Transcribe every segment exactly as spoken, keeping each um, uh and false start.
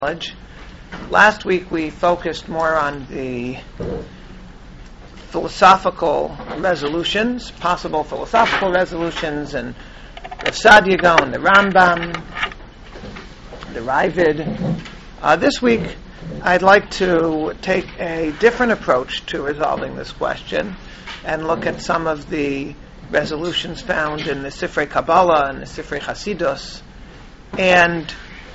knowledge. Last week we focused more on the philosophical resolutions, possible philosophical resolutions, and Rav Saadia Gaon, the Rambam, the Ravid. Uh, this week I'd like to take a different approach to resolving this question and look at some of the resolutions found in the Sifrei Kabbalah and the Sifrei Hasidus, and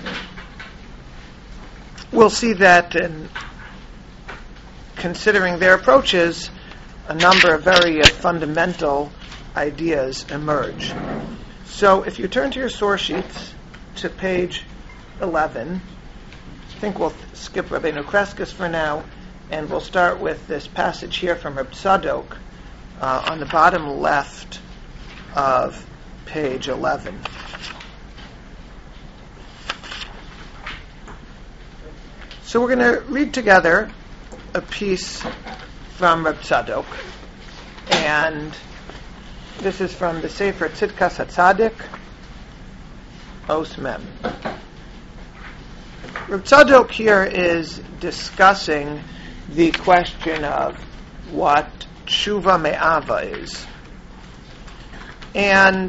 we'll see that in considering their approaches, a number of very uh, fundamental ideas emerge. So if you turn to your source sheets to page eleven, I think we'll skip Rabbeinu Kreskes for now, and we'll start with this passage here from Reb Tzadok uh, on the bottom left of page eleven. So we're going to read together a piece from Reb Tzadok, and this is from the Sefer Tzidkas HaTzadik, Os Mem. Reb Tzadok here is discussing the question of what Tshuva Me'ava is. And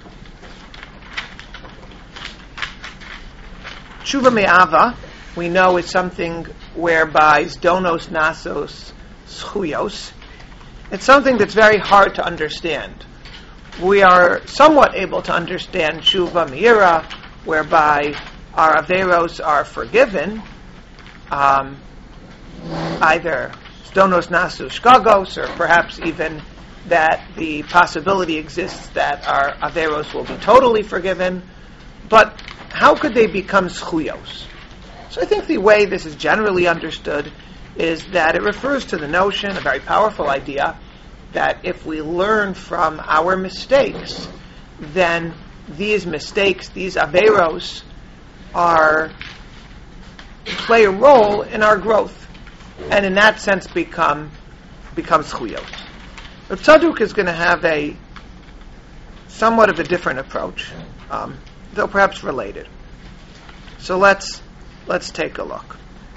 Tshuva Me'ava, we know, is something whereby Zdonos Nasos Schuyos. It's something that's very hard to understand. We are somewhat able to understand Tshuva Me'ira, whereby our Averos are forgiven, um, either Zdonos Nasos Shkagos, or perhaps even that the possibility exists that our Averos will be totally forgiven. But how could they become Schuyos? So I think the way this is generally understood is that it refers to the notion, a very powerful idea, that if we learn from our mistakes, then these mistakes, these averos, are play a role in our growth, and in that sense become become schuyos. But Tzadok is going to have a somewhat of a different approach, um, though perhaps related. So let's Let's take a look.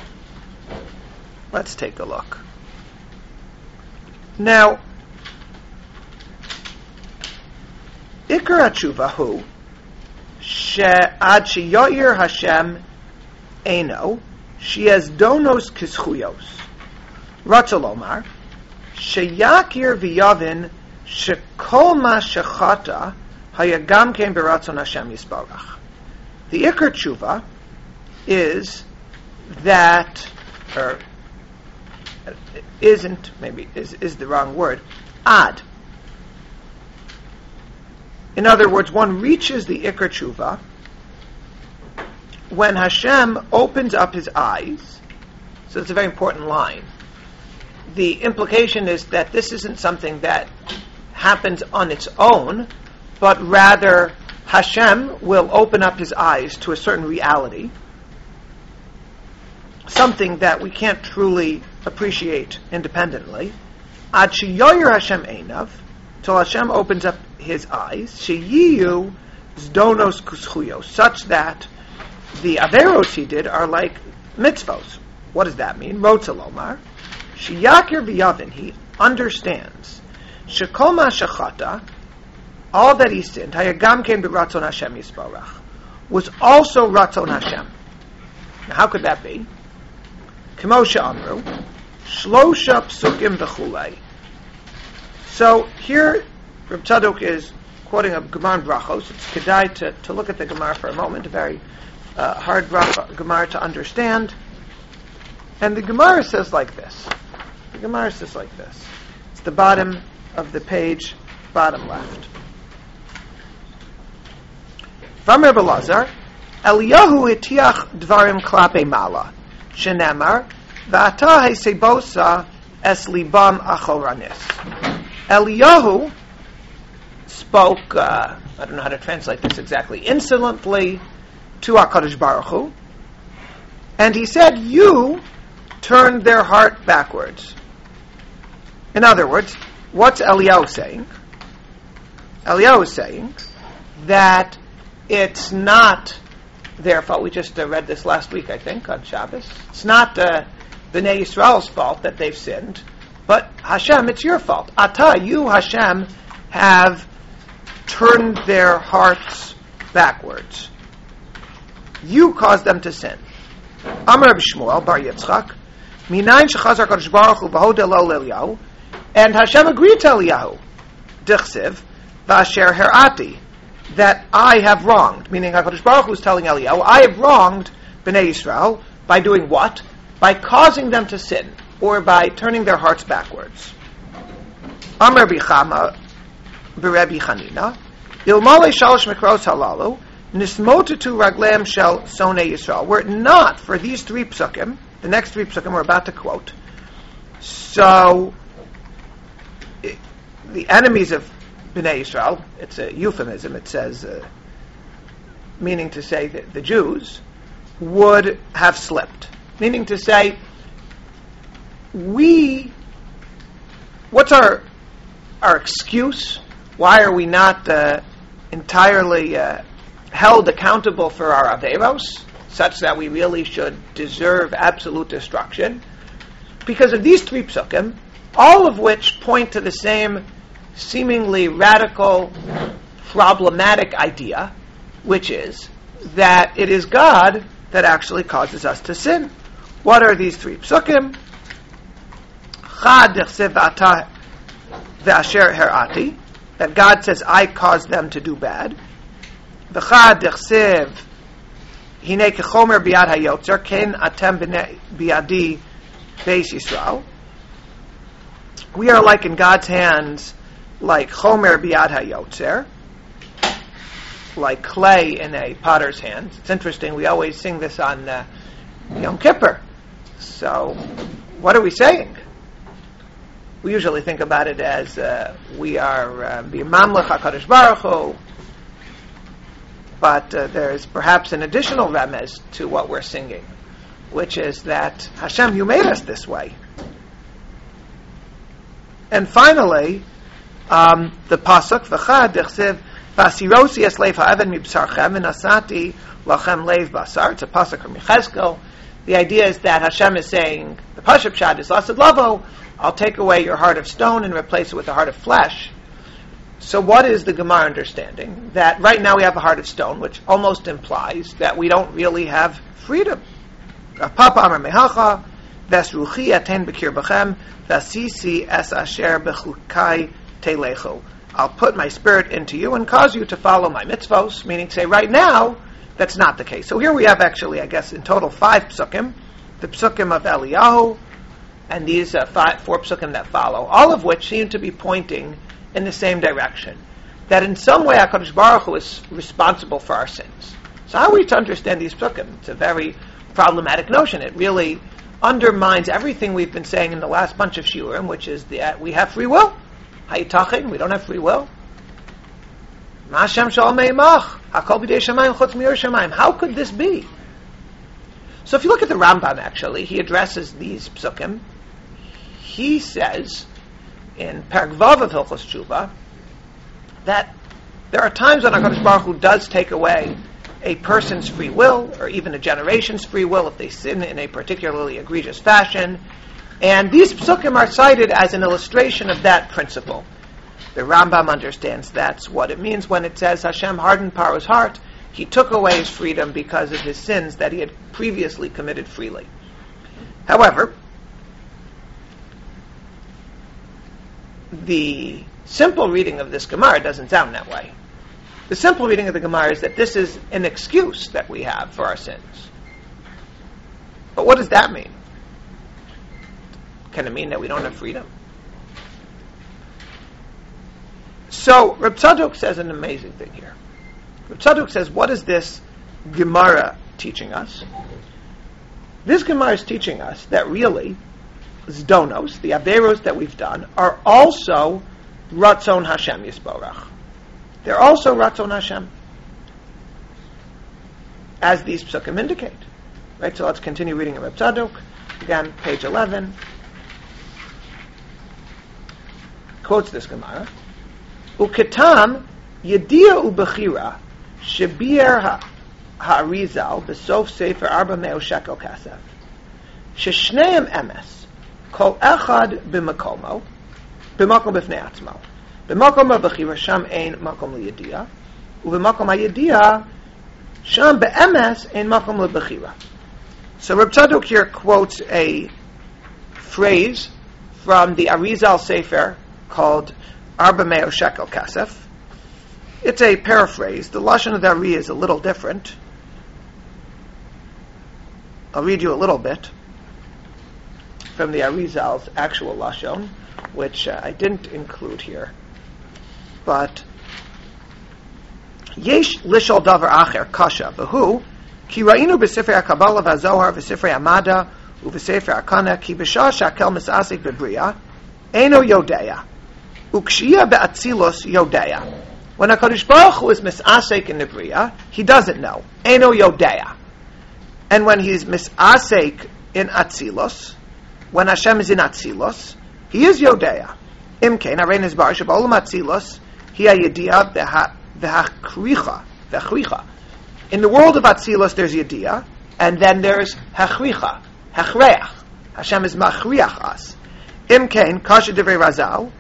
Let's take a look. Now, Ikar HaTshuva hu she'ad she'yoyer Hashem eino she'ezdonos kischuyos Ratza lomar she'yakir v'yavin she'kol ma shechata hayagam kein beratzon Hashem yisbarach. The Ikar Tshuva is that, or isn't, maybe is, is the wrong word, ad. In other words, one reaches the Ikar Tshuva when Hashem opens up his eyes. So it's a very important line. The implication is that this isn't something that happens on its own, but rather Hashem will open up his eyes to a certain reality, something that we can't truly appreciate independently. Ad she'yoyer Hashem einav, till Hashem opens up his eyes, she'yiyu zdonos kuschuyos, such that the averos he did are like mitzvos. What does that mean? Rotza lomar, she'yakir v'yavin, he understands, she'kol ma shechata, all that he sinned, hayagam kein b'ratzon Hashem yisbarach, was also ratzon Hashem. Now how could that be? K'moshe Amru, Shlosha Psukim V'chulei. So here, Reb Tzadok is quoting a Gemara in Brachos. It's kedai to, to look at the Gemara for a moment, a very uh, hard Gemara to understand. And the Gemara says like this. The Gemara says like this. It's the bottom of the page, bottom left. From Reb Elazar, Eliyahu itiach dvarim klape mala. Shenemar, V'ata he'sebosa es libam achoranis. Eliyahu spoke, uh, I don't know how to translate this exactly, insolently to HaKadosh Baruch Hu, and he said, you turned their heart backwards. In other words, what's Eliyahu saying? Eliyahu is saying that it's not their fault. We just uh, read this last week, I think, on Shabbos. It's not uh, Bnei Yisrael's fault that they've sinned, but Hashem, it's your fault. Ata, you, Hashem, have turned their hearts backwards. You caused them to sin. Amar B'Shmuel Bar Yitzchak, Minayin shechazar Kadosh Baruch Hu v'hoda lo l'Eliyahu, and Hashem agreed to Eliyahu, Dichsiv, v'asher herati, that I have wronged, meaning HaKadosh Baruch Hu is telling Eliyahu, I have wronged Bnei Yisrael by doing what? By causing them to sin, or by turning their hearts backwards. Amar Bichama B'Rebbi Chanina, Ilmale shalosh mikros halalu, nismotetu ragleim shel sonei Yisrael. Were it not for these three psukim, the next three psukim we're about to quote, so it, the enemies of Bnei Yisrael, it's a euphemism, it says, uh, meaning to say that the Jews would have slipped. Meaning to say, we, what's our our excuse? Why are we not uh, entirely uh, held accountable for our averos, such that we really should deserve absolute destruction? Because of these three psukim, all of which point to the same seemingly radical, problematic idea, which is that it is God that actually causes us to sin. What are these three psukim? Chad dechsev ata ve'asher herati, that God says, I caused them to do bad. V'chad dechsev hine kechomer biad hayotzer ken atem biadi beis Yisrael. We are like in God's hands, like chomer biad hayotzer, like clay in a potter's hands. It's interesting, we always sing this on uh, Yom Kippur. So, what are we saying? We usually think about it as uh, we are b'mamlech HaKadosh Baruch Hu, but uh, there is perhaps an additional remez to what we're singing, which is that Hashem, you made us this way. And finally, um, the pasuk v'chad dechsev v'asirosi es leif ha'even mibsarchem v'nasati lachem leiv basar. It's a pasuk from Yechezkel. The idea is that Hashem is saying, the pasuk pshat is lasad lavo, I'll take away your heart of stone and replace it with a heart of flesh. So what is the Gemara understanding? That right now we have a heart of stone, which almost implies that we don't really have freedom. Papa amar mehacha, vesruchi aten bekir b'chem, vasisi es asher bechukai telechu. I'll put my spirit into you and cause you to follow my mitzvos, meaning say right now, that's not the case. So here we have actually, I guess, in total five psukim, the psukim of Eliyahu, and these uh, five, four psukim that follow, all of which seem to be pointing in the same direction. That in some way HaKadosh Baruch Hu is responsible for our sins. So how are we to understand these psukim? It's a very problematic notion. It really undermines everything we've been saying in the last bunch of shiurim, which is that we have free will. Hayitachin, we don't have free will. How could this be? So if you look at the Rambam, actually, he addresses these psukim. He says in Perek Vav of Hilchos Tshuva that there are times when HaKadosh Baruch Hu does take away a person's free will, or even a generation's free will, if they sin in a particularly egregious fashion. And these psukim are cited as an illustration of that principle. The Rambam understands that's what it means when it says Hashem hardened Paro's heart. He took away his freedom because of his sins that he had previously committed freely. However, the simple reading of this Gemara doesn't sound that way. The simple reading of the Gemara is that this is an excuse that we have for our sins. But what does that mean? Can it mean that we don't have freedom? So, Reb Tzadok says an amazing thing here. Reb Tzadok says, what is this Gemara teaching us? This Gemara is teaching us that really, Zdonos, the Averos that we've done, are also Ratzon Hashem Yisborach. They're also Ratzon Hashem, as these psukim indicate. Right, so let's continue reading Reb Tzadok. Again, page eleven. Quotes this Gemara. Uketam Yedia Ubechira Shebir ha'arizal b'sof sefer arba meo shekel kasef sheshneim emes kol echad b'makomo b'makom b'fnei atzmo b'makom ha'bechira sham ein makom liyadiya u'b'makom ha'yadiya sham be'emes ein makom lebechira. So Reb Tzadok here quotes a phrase from the Arizal Sefer called Arba Meo Shekel Kasef. It's a paraphrase. The Lashon of the Ari is a little different. I'll read you a little bit from the Arizal's actual Lashon, which uh, I didn't include here. But Yesh lishol davar acher kasha v'hu ki ra'inu b'sifrei HaKabbalah v'Zohar v'sifrei Amada u'v'sifrei Akana ki b'shah shakel misasik b'briya eno yodeya u'kshiyah be'atzilos yodeya. When HaKadosh Baruch Hu is misasik in the briya, he doesn't know. Eno yodeya. And when he's misasik in atzilos, when Hashem is in atzilos, he is yodeya. Imkein arein is bar sheba'olam atzilos hi ha'yediyah beha V'hachricha, v'hachricha. In the world of Atzilus, there's Yediyah, and then there's Hachricha, Hachreach. Hashem is machriach us. Imkein, kasha divrei Razal,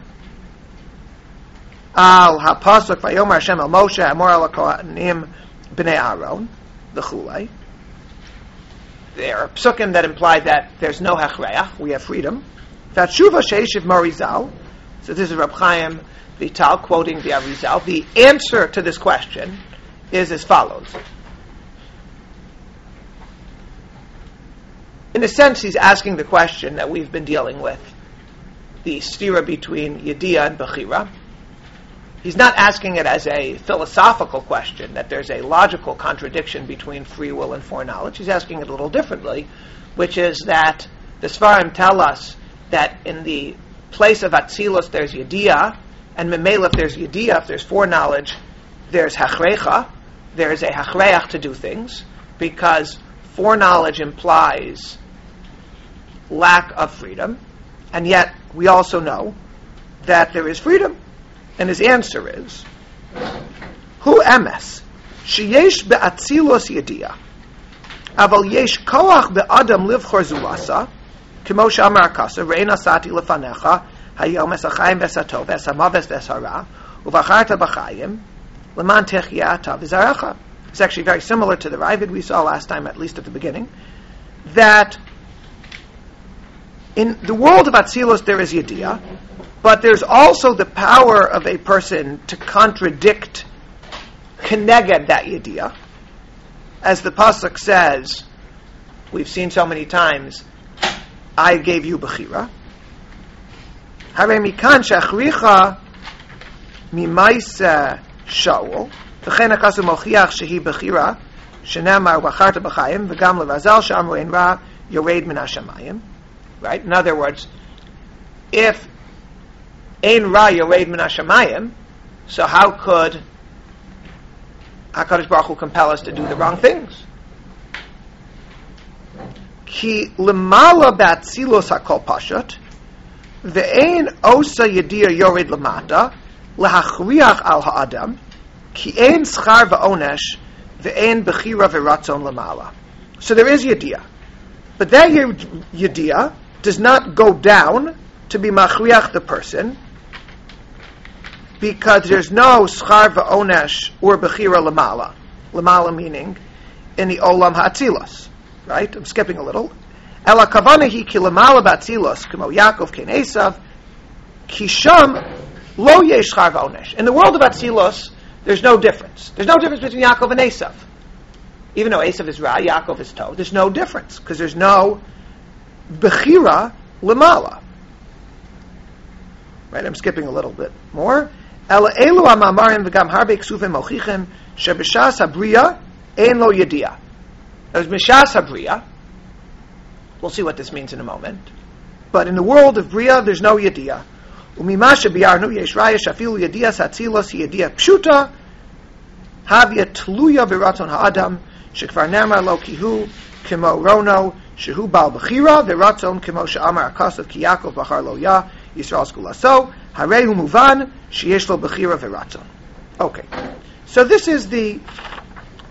al ha'pasuk v'yomer Hashem al Moshe, amor al ha'kohanim b'nei Aaron, v'chulei. There are psukim that imply that there's no Hachreach, we have freedom. V'atshuva she'eshiv Morizal, so this is Reb Chaim Vital quoting the Arizal. The answer to this question is as follows. In a sense, he's asking the question that we've been dealing with, the stira between Yediyah and Bechira. He's not asking it as a philosophical question, that there's a logical contradiction between free will and foreknowledge. He's asking it a little differently, which is that the Sfarim tell us that in the place of Atzilus there's Yediyah, and Memela, if there's Yediyah, if there's foreknowledge, there's Hachrecha, there's a Hachreach to do things, because foreknowledge implies lack of freedom, and yet we also know that there is freedom. And his answer is, Hu emes, sheyesh be'atzilos Yediyah, aval yesh koach be'adam livchor zulasa, kimo she'amar akasa, re'en asati lefanecha, hayom esachayim vesatov esamaves vesara uvacharta b'chayim leman techiyata v'zarecha. It's actually very similar to the Ravid we saw last time, at least at the beginning, that in the world of Atzilus there is Yediyah, but there's also the power of a person to contradict keneged that Yediyah. As the Pasuk says, we've seen so many times, I gave you Bechira. Hare mikan shachricha mimaisa Shaul v'chen hakasu mochiach shehi bechira shenamar v'charta b'chayim v'gam lerazal she'amru ein ra yored min hashamayim. Right? In other words, if ein ra yored min hashamayim, so how could HaKadosh Baruch Hu compel us to do the wrong things? Ki lemala b'atzilos hakol pashut ve'ein osa yediyah yored lamata lahachriach al ha'adam ki ein schar va'onesh ve'ein bechira v'ratzon lamala. So there is yediyah, but that yediyah does not go down to be machriach the person, because there's no schar va'onesh or bechira lamala. Lamala meaning in the olam ha'atzilos. Right? I'm skipping a little. Ela kavanahi ki lamala ba'atzilos k'mo Yaakov ken Esav ki sham lo yesh schar va'onesh. In the world of Atzilos, there's no difference. There's no difference between Yaakov and Esav. Even though Esav is Ra, Yaakov is Tov, there's no difference, because there's no bechira lamala. Right? I'm skipping a little bit more. Ela elu amamarim v'gam harbe ksuvim mochichim shebishas habriya ein lo yediyah. There's Mishas HaBriya. We'll see what this means in a moment. But in the world of Briya, there's no Yediyah. Umimasha biyarnu yesh raya shafilu Yediyah satzilos Yediyah pshuta havya tluya v'ratzon ha'adam shekvar nemar lo kihu kimo rono shehu bal b'chira v'ratzon kimo she'amar akasav ki Yaakov b'char lo ya Yisrael skulaso harehu muvan sheyesh lo b'chira v'ratzon. Okay. So this is the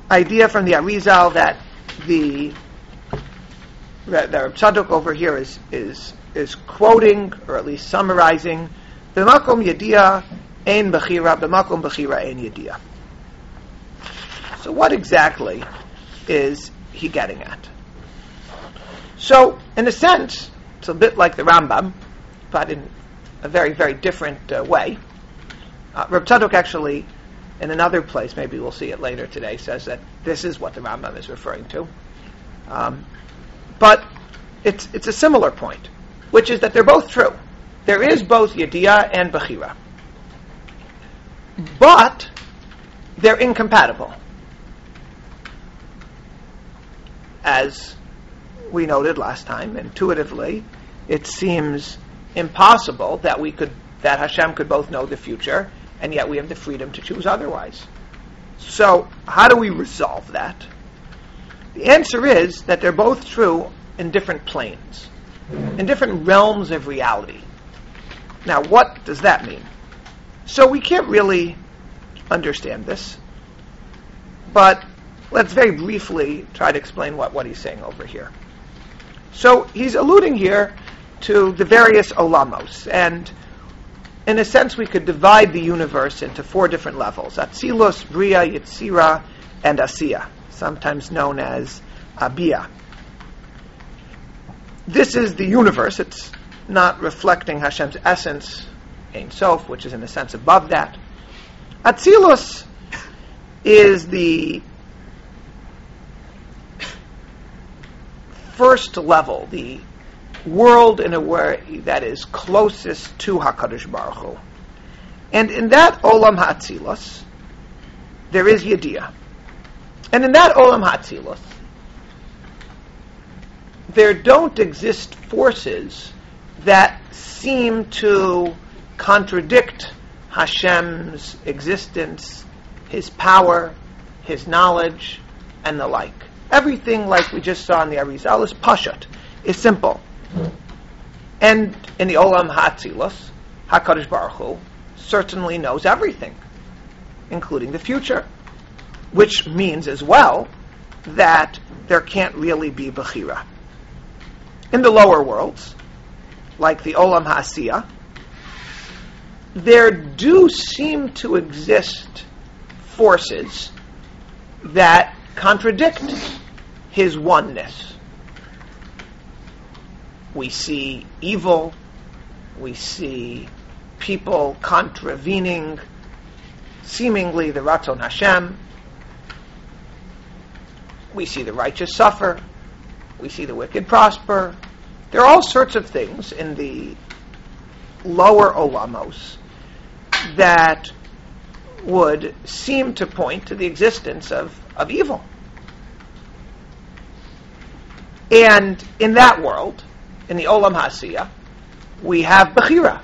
idea from the Arizal that the that the Reb Tzadok over here is is is quoting, or at least summarizing, b'makom yediyah ein bechira, b'makom bechira ein yediyah. So what exactly is he getting at? So, in a sense, it's a bit like the Rambam, but in a very, very different uh, way. Uh, Reb Tzadok actually, in another place, maybe we'll see it later today, says that this is what the Rambam is referring to. Um, but it's it's a similar point, which is that they're both true. There is both Yediyah and Bechira. But they're incompatible. As we noted last time, intuitively, it seems impossible that we could that Hashem could both know the future, and yet we have the freedom to choose otherwise. So, how do we resolve that? The answer is that they're both true in different planes, in different realms of reality. Now, what does that mean? So we can't really understand this, but let's very briefly try to explain what, what he's saying over here. So he's alluding here to the various olamos, and in a sense we could divide the universe into four different levels: Atzilus, Bria, Yetzira, and Asiya, sometimes known as Abia. This is the universe. It's not reflecting Hashem's essence, Ein Sof, which is in a sense above that. Atzilus is the first level, the world in a way that is closest to HaKadosh Baruch Hu. And in that Olam HaAtzilus, there is Yediyah. And in that Olam HaAtzilus, there don't exist forces that seem to contradict Hashem's existence, His power, His knowledge, and the like. Everything, like we just saw in the Arizal, is Pashat, is simple. And in the Olam HaAtzilus, HaKadosh Baruch Hu certainly knows everything, including the future, which means as well that there can't really be Bechira. In the lower worlds, like the Olam HaAsiya, there do seem to exist forces that contradict His oneness. We see evil, we see people contravening seemingly the Ratzon Hashem, we see the righteous suffer, we see the wicked prosper. There are all sorts of things in the lower olamos that would seem to point to the existence of, of evil. And in that world, in the Olam HaAsiya, we have Bechira.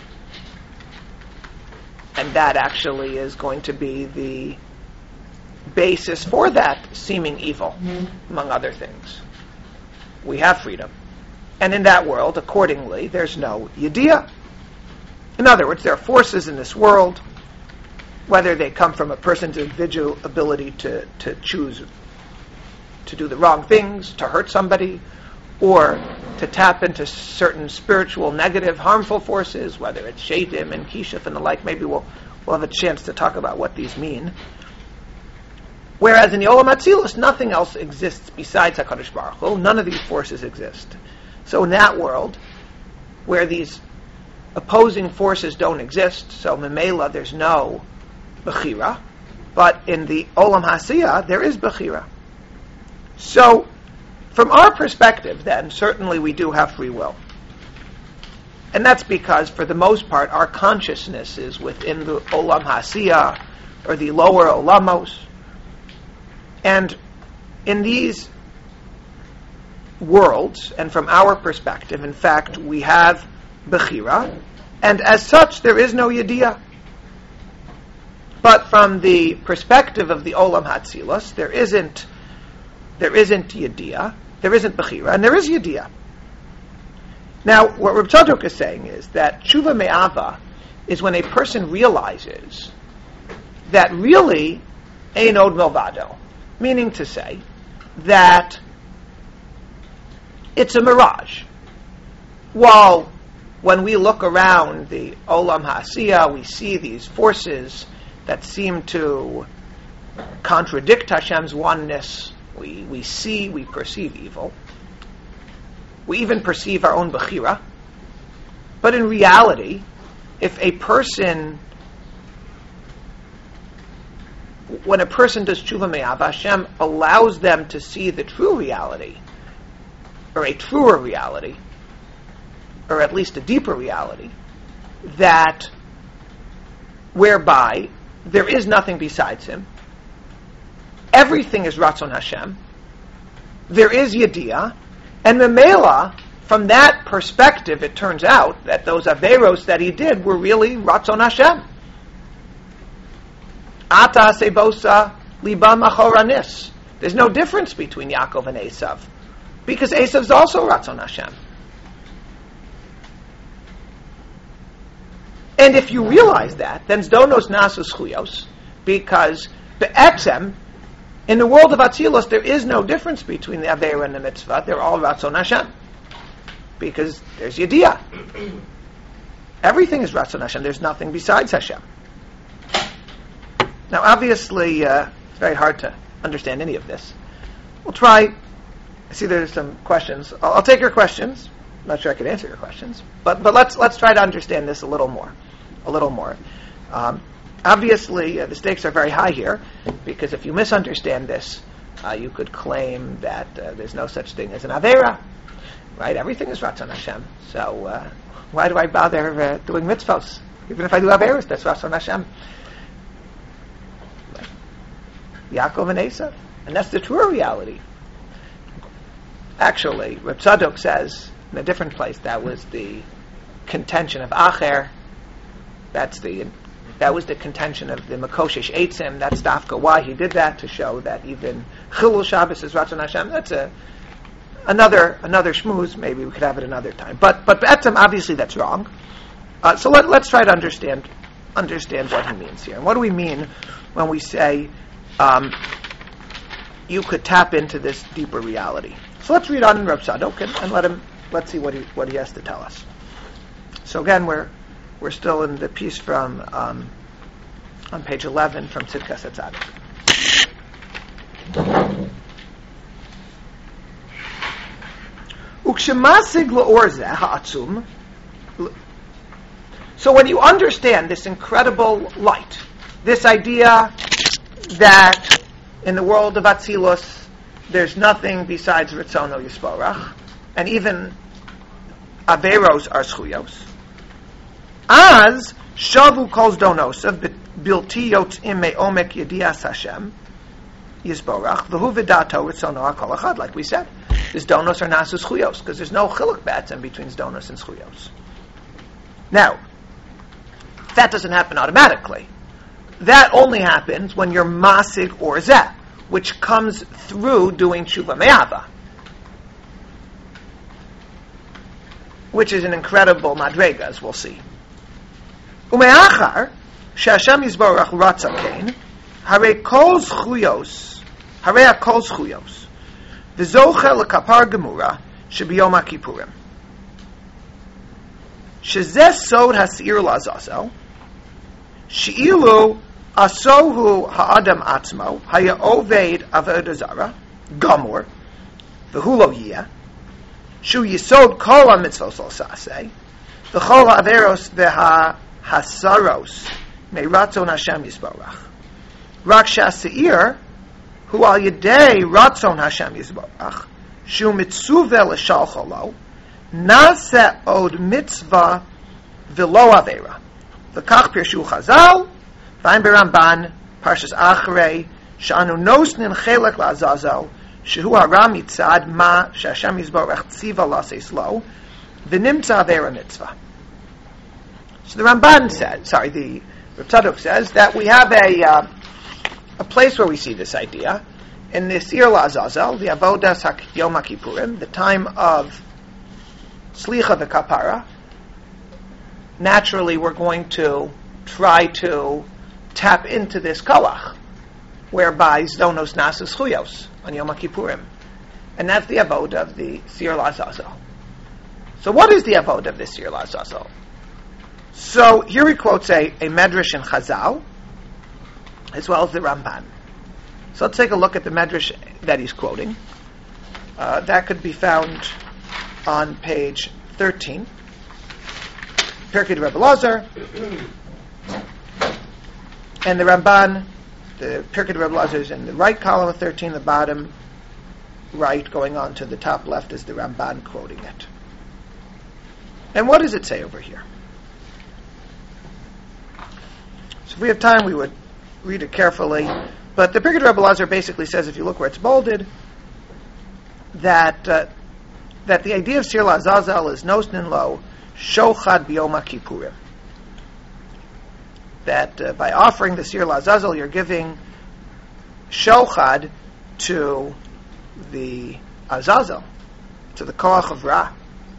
And that actually is going to be the basis for that seeming evil, mm-hmm. among other things. We have freedom. And in that world, accordingly, there's no Yediyah. In other words, there are forces in this world, whether they come from a person's individual ability to, to choose to do the wrong things, to hurt somebody, or to tap into certain spiritual, negative, harmful forces, whether it's Shaitim and Kishif and the like. Maybe we'll, we'll have a chance to talk about what these mean. Whereas in the Olam HaAtzilus, nothing else exists besides HaKadosh Baruch Hu. None of these forces exist. So in that world, where these opposing forces don't exist, so Memela, there's no Bechira, but in the Olam HaAsiya, there is Bechira. So, from our perspective, then, certainly we do have free will. And that's because, for the most part, our consciousness is within the Olam HaAsiya, or the lower Olamos. And in these worlds, and from our perspective, in fact, we have Bechira, and as such, there is no Yediyah. But from the perspective of the Olam HaAtzilus, there isn't there isn't Yediyah, there isn't Bechira, and there is Yediyah. Now, what Reb Tzadok is saying is that Tshuva Me'ava is when a person realizes that really Ein Od Milvado, Meaning to say that it's a mirage. While when we look around the Olam Ha'asiyah, we see these forces that seem to contradict Hashem's oneness. We, we see, we perceive evil. We even perceive our own Bechira. But in reality, if a person, when a person does tshuva me'ava, Hashem allows them to see the true reality, or a truer reality, or at least a deeper reality, that whereby there is nothing besides Him. Everything is Ratzon Hashem. There is Yediyah. And Memela, from that perspective, it turns out that those Averos that he did were really Ratzon Hashem. Ata sebosa liba machoranis. There's no difference between Yaakov and Esav, because Esav's also Ratzon Hashem. And if you realize that, then Zdonos nasu schuyos, because be'etzem, in the world of Atzilus, there is no difference between the Aveira and the Mitzvah. They're all Ratzon Hashem. Because there's Yediyah. Everything is Ratzon Hashem. There's nothing besides Hashem. Now, obviously, uh, it's very hard to understand any of this. We'll try. I see there's some questions. I'll, I'll take your questions. I'm not sure I can answer your questions. But but let's let's try to understand this a little more. A little more. Um, Obviously, uh, the stakes are very high here, because if you misunderstand this, uh, you could claim that uh, there's no such thing as an Aveira, right? Everything is Ratzon Hashem. So uh, why do I bother uh, doing mitzvos? Even if I do Aveiros, that's Ratzon Hashem. Right. Yaakov and Esav. And that's the true reality. Actually, Reb Tzadok says in a different place that was the contention of Acher. That's the That was the contention of the Makoshesh Eitzim. That's dafka why he did that, to show that even Chilul Shabbos is Ratzon Hashem. That's a another another shmooze. Maybe we could have it another time. But but Be'etzem, obviously that's wrong. Uh, so let, let's try to understand understand what he means here. And what do we mean when we say um, you could tap into this deeper reality? So let's read on in Reb Tzadok and, and let him let's see what he what he has to tell us. So again, we're We're still in the piece from um, on page eleven from Tzidkas HaTzadik. Ukshemasig la'or zeh ha'atzum. So when you understand this incredible light, this idea that in the world of Atzilus there's nothing besides Ritzono Yisborach, and even Averos are schuyos. As shavu kol donosav bilti yotzim me'omek yedias Hashem yisborach v'hu v'dato ritzono hakol achad. Like we said, this donos are nasus schuyos, because there's no chiluk b'atzem between donos and schuyos. Now, that doesn't happen automatically. That only happens when you're masig or zeh, which comes through doing tshuva me'ava, which is an incredible madrega, as we'll see. Umeachar she'Hashem yisborach ratza kein, harei kol zchuyos, harei kol zchuyos, v'zocher lekapar gemura shebiyom HaKippurim. Shezeh sod hasir lazazel, she'ilu asohu ha'adam atzmo, haya oved avodah zara, gamur, v'hu lo yiyeh, shu yisod kol ha-mitzvos lo saseh, v'chol ha'averos v'ha hasaros me'ratzon Hashem yisborach. Rak sha'seir hu al yedei ratzon Hashem yisborach shu mitzuve l'shalcho lo nase od mitzvah v'lo avera v'kach pirshu Chazal v'ayin beramban parshas achrei she'anu nosnin chelek la'azazel shehu hara mitzad ma she'Hashem yisborach tziva laseis lo v'nimtza avera mitzvah. So the Ramban said, sorry, the Reb Tzadok says that we have a uh, a place where we see this idea in the Sir La'azazel, the Avodas Yom HaKippurim, the time of Slicha v'Kapara. Naturally, we're going to try to tap into this koach, whereby Zdonos Nasus Chuyos on Yom Kippurim. And that's the Avod of the Sir Lazazel. So what is the Avod of the Sir Lazazel? So here he quotes a, a Medrash in Chazal, as well as the Ramban. So let's take a look at the Medrash that he's quoting. Uh, that could be found on page thirteen. Pirkei Rebbe Lazar. And the Ramban, the Pirkei Rebbe Lazar is in the right column of thirteen, the bottom right, going on to the top left is the Ramban quoting it. And what does it say over here? So if we have time, we would read it carefully. But the Pirkei Rebbe Lazar basically says, if you look where it's bolded, that uh, that the idea of Sir Lazazel is Nosnin Lo Shochad B'Yom Kippurim. That uh, by offering the Sir Lazazel, you're giving Shochad to the Azazel, to the Koach of Ra.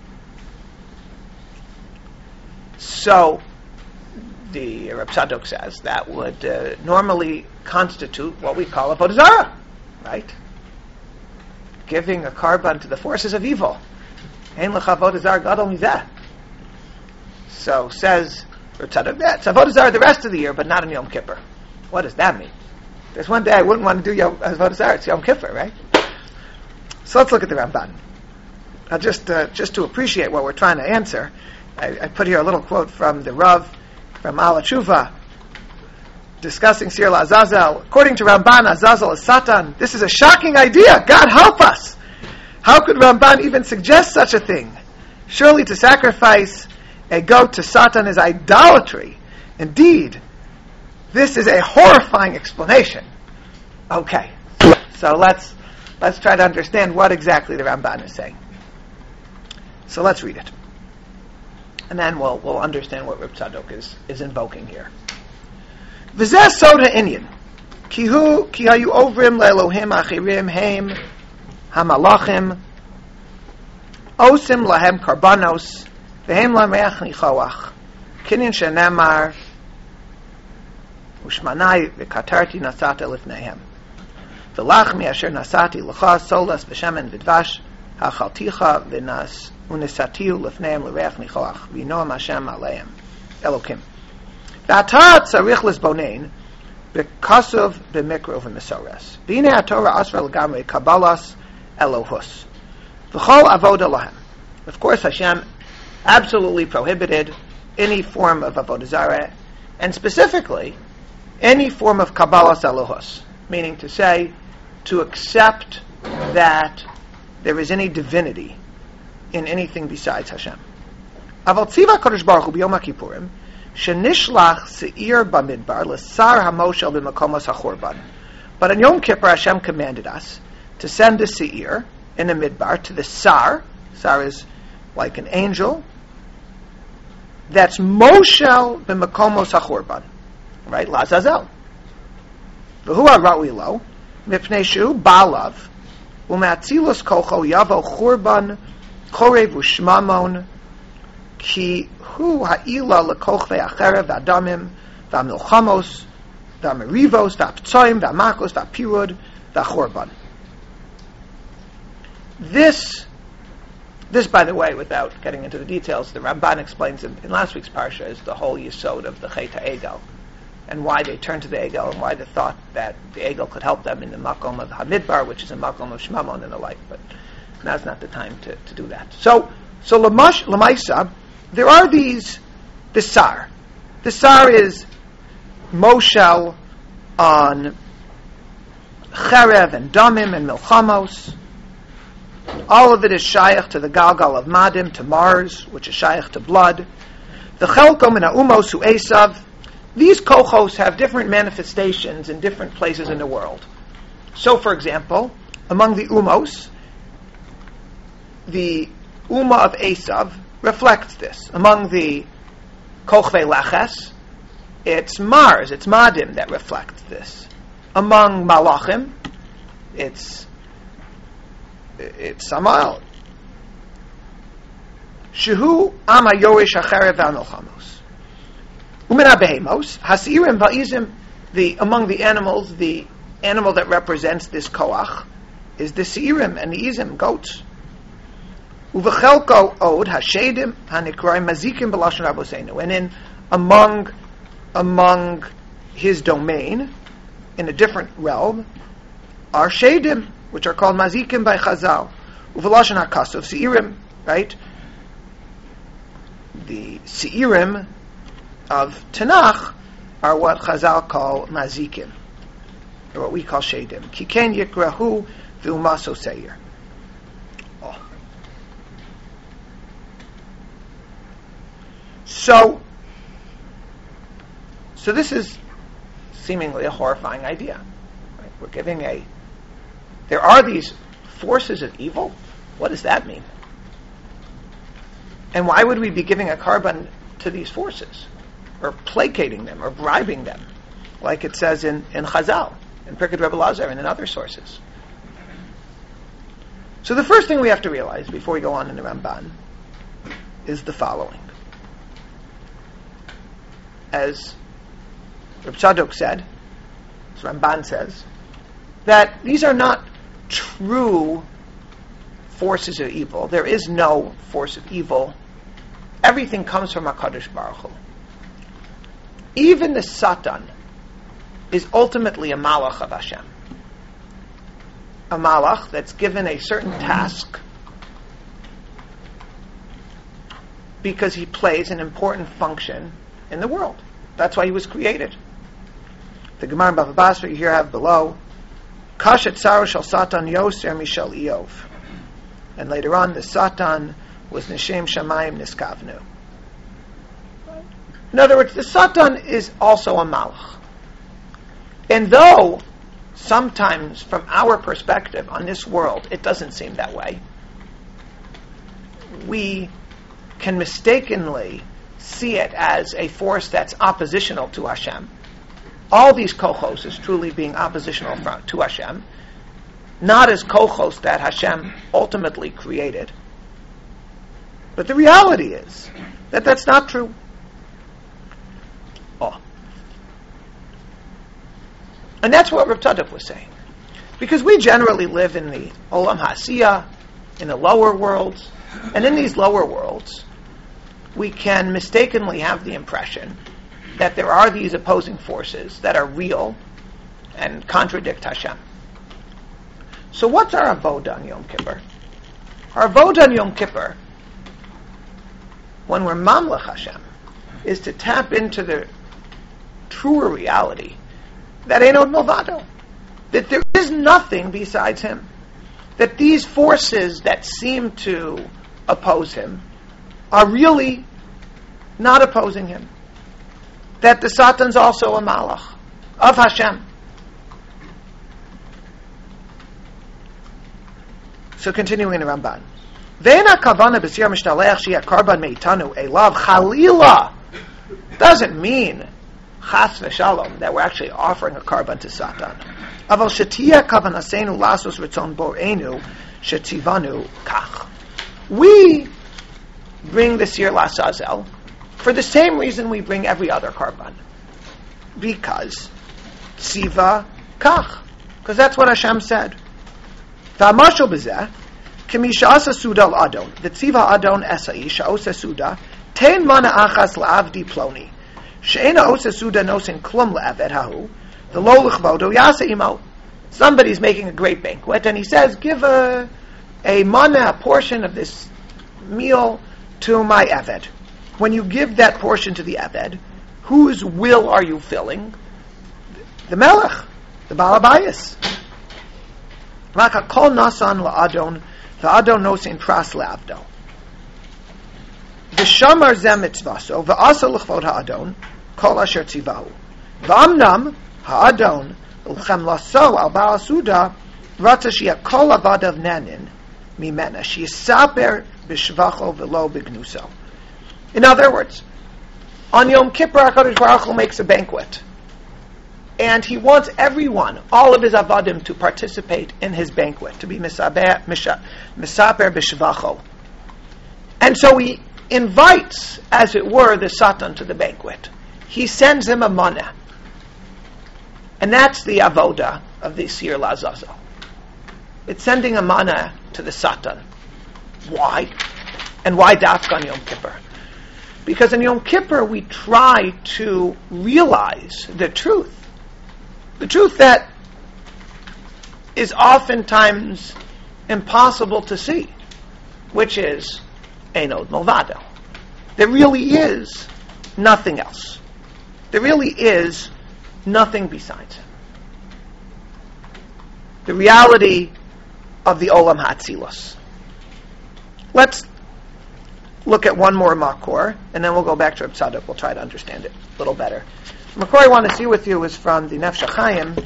So, the Reb Tzadok says that would uh, normally constitute what we call a Avodah Zarah, right? Giving a karban to the forces of evil. Ein lecha Avodah Zarah gadol mizeh. So says Reb Tzadok, that's Avodah Zarah the rest of the year, but not in Yom Kippur. What does that mean? There's one day I wouldn't want to do Yom Avodah Zarah. It's Yom Kippur, right? So let's look at the Ramban. Now, just uh, just to appreciate what we're trying to answer, I, I put here a little quote from the Rav, from Al Tshuva, discussing Sir Lazazel. According to Ramban, Azazel is Satan. This is a shocking idea. God help us! How could Ramban even suggest such a thing? Surely to sacrifice a goat to Satan is idolatry. Indeed, this is a horrifying explanation. Okay, so let's let's try to understand what exactly the Ramban is saying. So let's read it, and then we'll we'll understand what Reb Tzadok is is invoking here. V'zeh soda inyan, ki hu ki hayu ovrim leElohim achirim heim hamalachim osim lahem karbanos v'heim lameach nichoach kinyan shenemar ushmanai v'katarti nasata lifnehem v'lachmi asher nasati l'cha solas v'shemen v'dvash hachalticha v'nas unesatiu lifnehem l'reach nichoach v'yinoam Hashem aleim Elokim. V'ata tzarich lisbonein b'kasuv b'mikro v'misores. V'ine haTorah asra l'gamrei kabbalas Elohus. V'chol avoda lahem. Of course, Hashem absolutely prohibited any form of avodah zarah, and specifically any form of kabbalas Elohus, meaning to say, to accept that there is any divinity in anything besides Hashem. Aval tziva Kodesh Baruch Hu b'Yom Kippurim shenishlach seir b'midbar l'sar hamoshel b'makomos hachorban. But on Yom Kippur, Hashem commanded us to send a seir in the midbar to the sar. Sar is like an angel. That's moshel b'makomos hachorban, right? Lazazel. V'hu ha'ra'ui lo mipnei shu ba'alav u'me'atzilos kocho yavo chorban chorev u'shmamon ki hu ha'ila lekochvei acherev v'adamim v'amilchamos v'amerivos v'aptsoim v'amakos v'apirud v'achorban. This, this, by the way, without getting into the details, the Ramban explains in, in last week's parsha is the whole yesod of the Chet HaEgel, and why they turned to the Egel, and why they thought that the Egel could help them in the makom of Hamidbar, which is a makom of Shmamon and the like. But now's not the time to, to do that. So, so Lamash, Lamaisa, there are these, the Sar. The Sar is Moshel on Cherev and Damim and Milchamos. All of it is shaykh to the Galgal of Madim, to Mars, which is shaykh to blood. The Chelkom and Ha'umos Hu Esav. These kochos have different manifestations in different places in the world. So, for example, among the umos, the Uma of Esav reflects this. Among the Kochvei Laches, it's Mars, it's Madim that reflects this. Among Malachim, it's it's Samael. Shehu Ama Yorish Acherev V'Anolchamos. Umin HaBehemos, Hasirim Va'izim, the among the animals, the animal that represents this koach is the seirim and the izim, goats. Uvechelko od hashedim hanikroim mazikim b'lashon rabosenu. And in among among his domain, in a different realm, are shedim, which are called mazikim by Chazal. Uvelashon hakasov seirim, right? The seirim of Tanakh are what Chazal call mazikim, or what we call shedim. Kiken yikrahu v'umaso seir. Oh. So, so this is seemingly a horrifying idea. Right? We're giving a. There are these forces of evil. What does that mean? And why would we be giving a carbon to these forces, or placating them, or bribing them, like it says in, in Chazal, in Pirkei Rebbe Lazar, and in other sources? So the first thing we have to realize before we go on in the Ramban is the following. As Reb Tzadok said, as Ramban says, that these are not true forces of evil. There is no force of evil. Everything comes from HaKadosh Baruch Hu. Even the Satan is ultimately a malach of Hashem. A malach that's given a certain task because he plays an important function in the world. That's why he was created. The Gemara in Bava Basra you here have below, Kashet Saro Shel Satan Yoser Mishel Iyov. And later on, the Satan was Nishem Shamayim Niskavnu. In other words, the Satan is also a malach. And though sometimes from our perspective on this world it doesn't seem that way, we can mistakenly see it as a force that's oppositional to Hashem. All these kochos is truly being oppositional to Hashem, not as kochos that Hashem ultimately created. But the reality is that that's not true. Oh. And that's what Reb Tzadok was saying. Because we generally live in the Olam Ha'asiyah, in the lower worlds, and in these lower worlds, we can mistakenly have the impression that there are these opposing forces that are real and contradict Hashem. So what's our avodah on Yom Kippur? Our avodah on Yom Kippur, when we're mamlech Hashem, is to tap into the truer reality that Einod Milvado, that there is nothing besides Him, that these forces that seem to oppose Him are really not opposing Him, that the Satan's also a malach of Hashem. So continuing in the Ramban, Ve'ena kavana b'siyar mishtaleach shia karban meitanu elav chalila doesn't mean chas v'shalom that we're actually offering a carbon to Satan. Aval shetia kavanasenu lasos ritzon boreinu shetzivanu kach. We bring the sir lasazel for the same reason we bring every other carbon, because tziva kach, because that's what Hashem said. V'amashal b'zeh Kamisha asa suda al-adon, v'tziva adon esai, sha'osa suda, ten mana achas la'avdi ploni, she'ena osa suda nosin klum la'aved hahu, v'lo l'chvodo yasa imo. Somebody's making a great banquet, and he says, give a, a mana, a portion of this meal to my Eved. When you give that portion to the Eved, whose will are you filling? The Melech, the Balabayas. Raka kol nasan la'adon, v'adon nosin pras le'avdo. V'shamar zem mitzvaso, v'asa l'chvod ha'adon, kol asher tzivahu. V'amnam ha'adon, l'chem laso al ba'al suda, ratza shia kol avadav nanin, mimena, shia saper b'shvacho v'lo b'gnuso. In other words, on Yom Kippur, HaKadosh Baruch Hu makes a banquet. And he wants everyone, all of his avadim, to participate in his banquet, to be misaper b'shvacho. And so he invites, as it were, the Satan to the banquet. He sends him a manna. And that's the avoda of the Sir Lazazel. It's sending a mana to the Satan. Why? And why Dafka on Yom Kippur? Because in Yom Kippur we try to realize the truth. The truth that is oftentimes impossible to see, which is Ein Od Milvado. There really is nothing else. There really is nothing besides him. The reality of the Olam HaTzilos. Let's look at one more Makor, and then we'll go back to Reb Tzadok. We'll try to understand it a little better. The Makor I want to see with you is from the Nefesh HaChaim,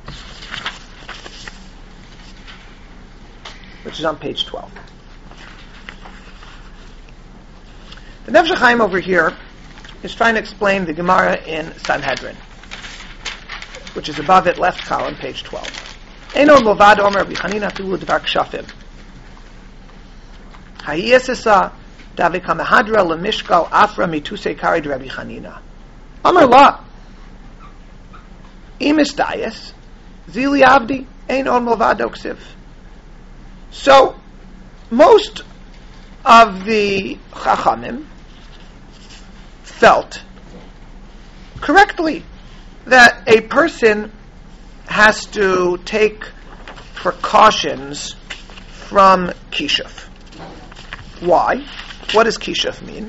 which is on page twelve. The Nefesh HaChaim over here is trying to explain the Gemara in Sanhedrin, which is above it, left column, page twelve. Eino Movad Omer Rabbi Chanina Filu Dvar Kshafim. Hayesesa Davi Kamehadra Lemishkal Afra Mituse Kari Rabbi Chanina. Amar La. Imis Dayas Zili Avdi Eino Movad Oksiv. So, most of the Chachamim felt correctly that a person has to take precautions from kishuf. Why? What does kishuf mean?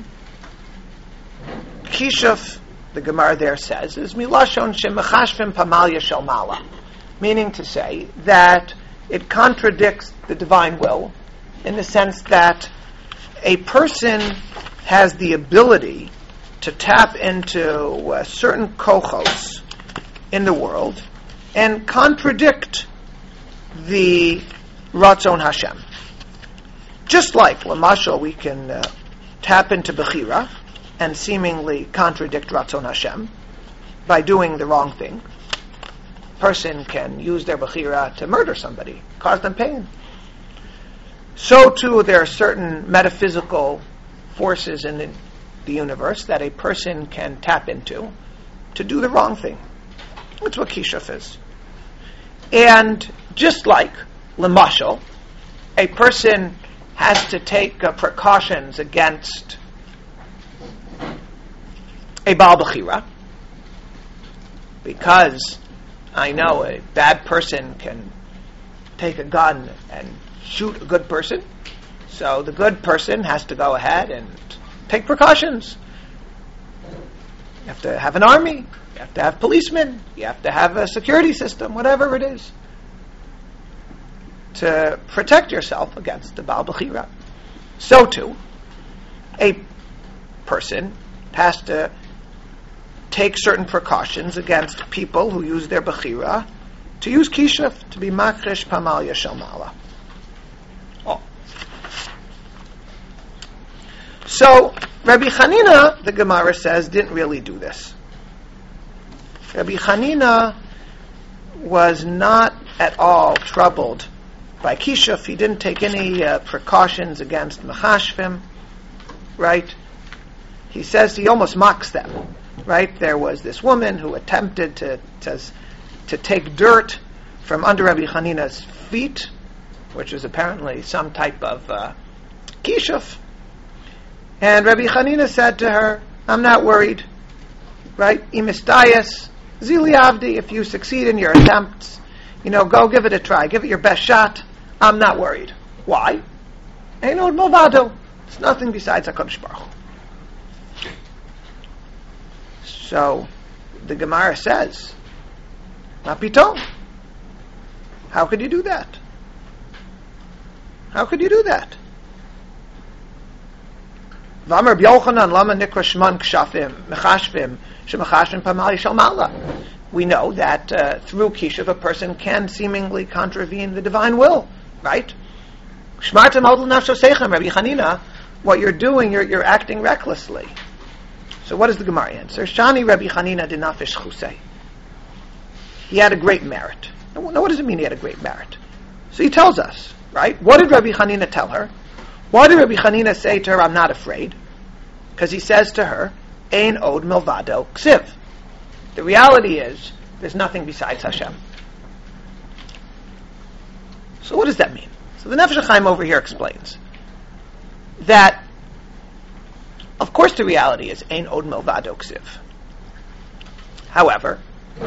Kishuf, the Gemara there says, is milashon shemachashvim pamalya shel mala, meaning to say that it contradicts the divine will in the sense that a person has the ability to tap into uh, certain kochos in the world and contradict the Ratzon Hashem. Just like, Lamashal, we can uh, tap into Bechira and seemingly contradict Ratzon Hashem by doing the wrong thing. Person can use their Bechira to murder somebody, cause them pain. So too, there are certain metaphysical forces in the, the universe that a person can tap into to do the wrong thing. That's what kishuf is. And just like Lamashal, a person has to take uh, precautions against a Baal Bechira, because I know a bad person can take a gun and shoot a good person, so the good person has to go ahead and take precautions. You have to have an army, you have to have policemen, you have to have a security system, whatever it is, to protect yourself against the Baal Bechira. So too, a person has to take certain precautions against people who use their Bechira to use kishuf, to be makrish pamalya shel mala. Oh. So, Rabbi Chanina, the Gemara says, didn't really do this. Rabbi Chanina was not at all troubled by kishuf. He didn't take any uh, precautions against mechashvim, right? He says he almost mocks them, right? There was this woman who attempted to to, to take dirt from under Rabbi Chanina's feet, which was apparently some type of uh, kishuf. And Rabbi Chanina said to her, I'm not worried, right? Imistayas, zili avdi, if you succeed in your attempts, you know, go give it a try, give it your best shot. I'm not worried. Why? Ein Od Milvado. It's nothing besides HaKadosh Baruch Hu. So, the Gemara says, Mapito, how could you do that? How could you do that? V'amar b'Yochanan lama nikra shman kshafim mechashvim shemechashvim pamali shel mala. We know that uh, through kishuv a person can seemingly contravene the divine will, right? Shmartem odl nafsho seichem, Rabbi Chanina, what you're doing, you're, you're acting recklessly. So what does the Gemara answer? Shani Rabbi Chanina dinafish chusei. He had a great merit. Now, what does it mean he had a great merit? So he tells us, right? What did Rabbi Chanina tell her? Why did Rabbi Chanina say to her, I'm not afraid? Because he says to her, Ein Od Milvado Ksiv. The reality is, there's nothing besides Hashem. So what does that mean? So the Nefesh HaChaim over here explains that, of course, the reality is ein od milvado ksiv. However,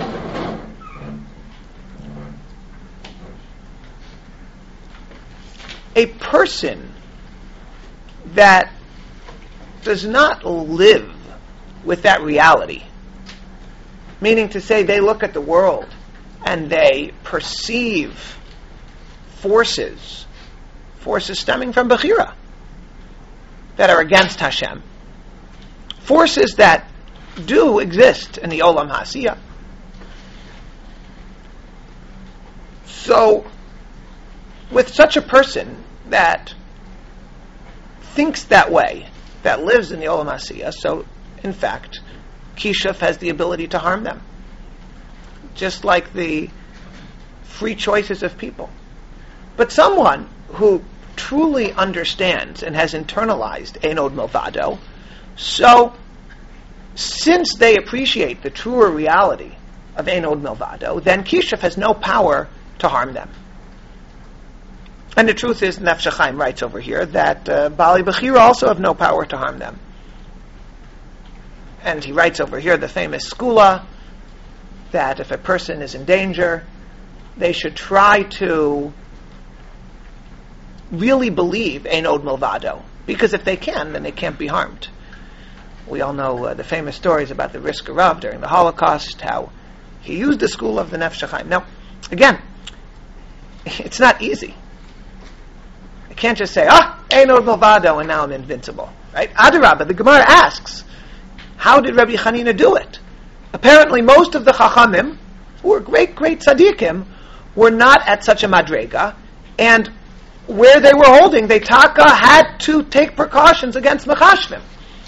a person that does not live with that reality, meaning to say they look at the world and they perceive forces, forces stemming from Bechira, that are against Hashem, forces that do exist in the Olam Ha'asiyah. So, with such a person that thinks that way, that lives in the Olam Ha'asiyah, so, in fact, Kishuf has the ability to harm them. Just like the free choices of people. But someone who truly understands and has internalized Ein Od Milvado, so since they appreciate the truer reality of Ein Od Milvado, then Kishuf has no power to harm them. And the truth is, Nefesh HaChaim writes over here that uh, Bali Bechira also have no power to harm them. And he writes over here the famous skula, that if a person is in danger, they should try to really believe Ein Od Milvado, because if they can, then they can't be harmed. We all know uh, the famous stories about the Brisker Rav during the Holocaust, how he used the school of the Nefesh HaChaim. Now, again, it's not easy. I can't just say, ah, Ein Od Milvado, and now I'm invincible. Right? Adarabah, the Gemara asks, how did Rabbi Chanina do it? Apparently, most of the Chachamim, who were great, great tzaddikim, were not at such a madrega, and where they were holding, they taka had to take precautions against mechashvim.